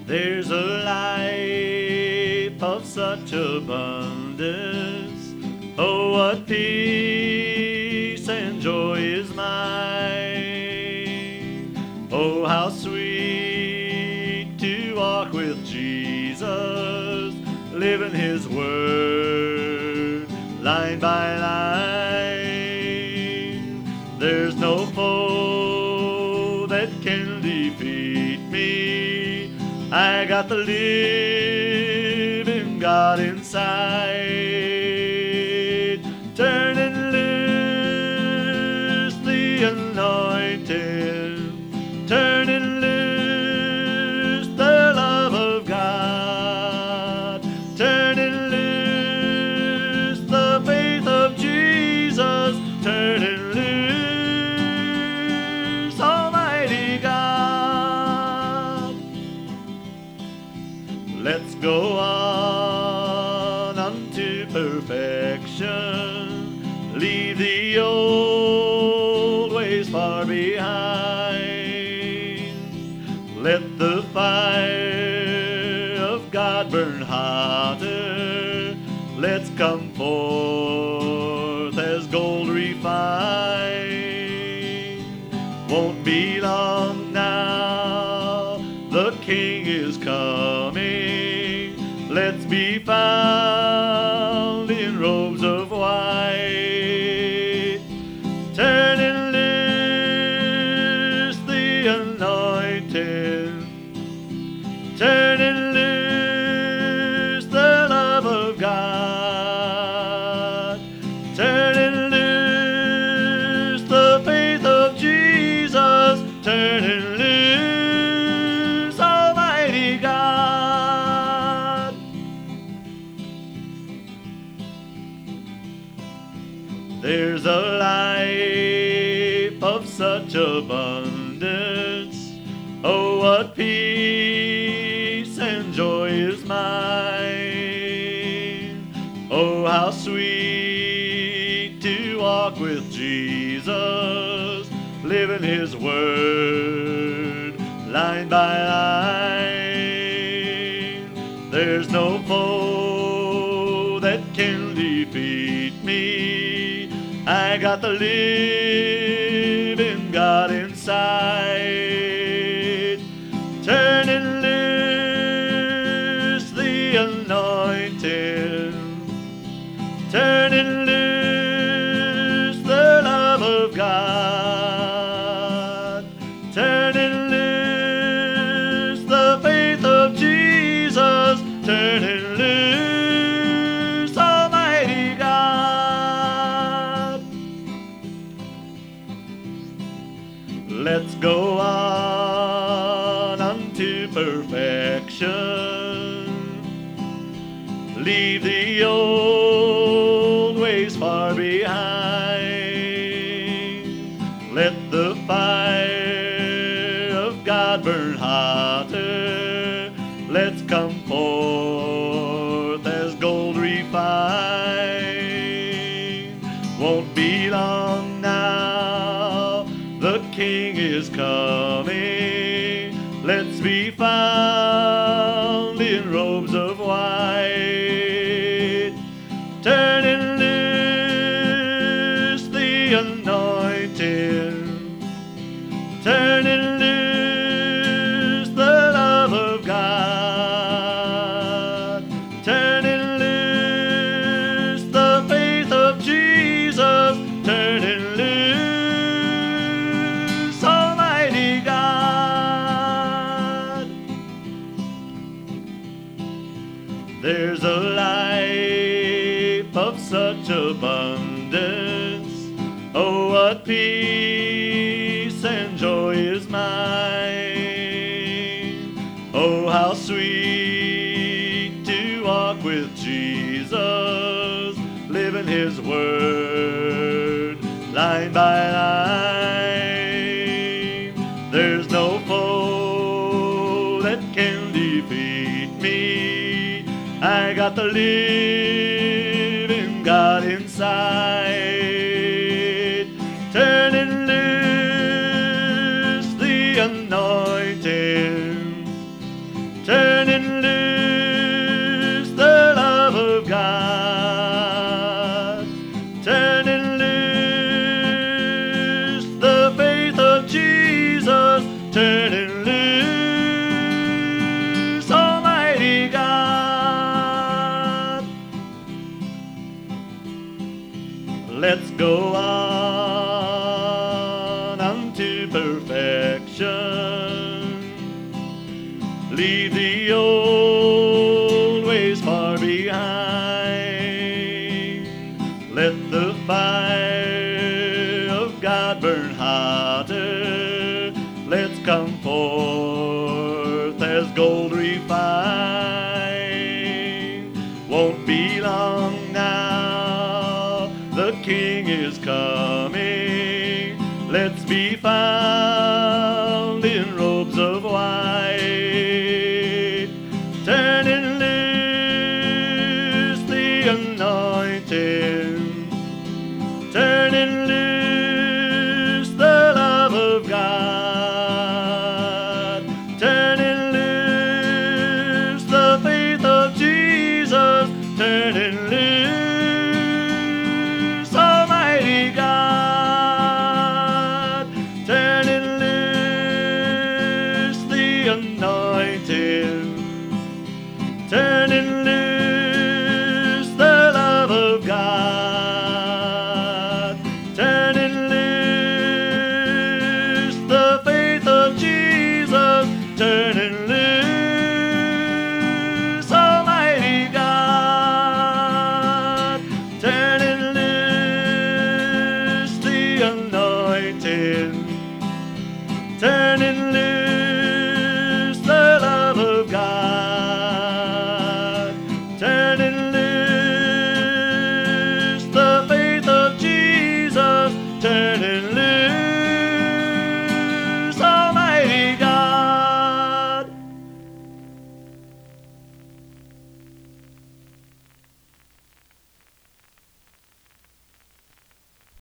There's a life of such abundance. Oh, what peace and joy is mine. Oh, how sweet to walk with Jesus, living His word line by line. There's no foe that can defeat me. I got the living God inside. Turn and loose the anointing. Turn and loose the love of God. Turn and loose the faith of Jesus. Turn and loose Almighty God. Let's go on unto perfection. Leave the old ways far behind. Let the fire of God burn hotter. Let's come forth as gold refined. Won't be long now, the King is coming. Let's be found in robes of white. Turn and loose the anointing. Turn and loose the love of God. Turn and loose the faith of Jesus. Turn and loose Almighty God. There's a life of such abundance. Oh, what peace and joy is mine. Oh, how sweet to walk with Jesus, living His word line by line. There's no foe that can defeat me. I got the living God inside. Turn and loose the anointing. Turn and loose the love of God. Turn and loose the faith of Jesus. Turn and loose Almighty God. Let's go on unto perfection. Leave the old ways far behind. Let the fire of God burn hotter. Let's come forth as gold refined. Won't be long now, the King is coming. Let's be found in robes of white. Turn and loose the anointing. Turn and loose the love of God. Turn and loose the faith of Jesus. Turn and loose Almighty God. There's a life of such abundance. Oh, what peace and joy is mine. Oh, how sweet to walk with Jesus, living His word line by line. There's no foe that can defeat me. I got the living God inside. Turn and loose the anointing. Turn Let's go on unto perfection. Leave the old ways far behind. Let the fire of God burn hotter. Let's come forth as gold refined. Won't be long now, the King is coming. Let's be found in robes of white, turning loose the anointing, turning loose the love of God, turning loose the faith of Jesus, turning loose Almighty God, turning loose the anointing, turning loose the love of God, turning loose the faith of Jesus, turning loose Almighty God, turning loose the anointing, turning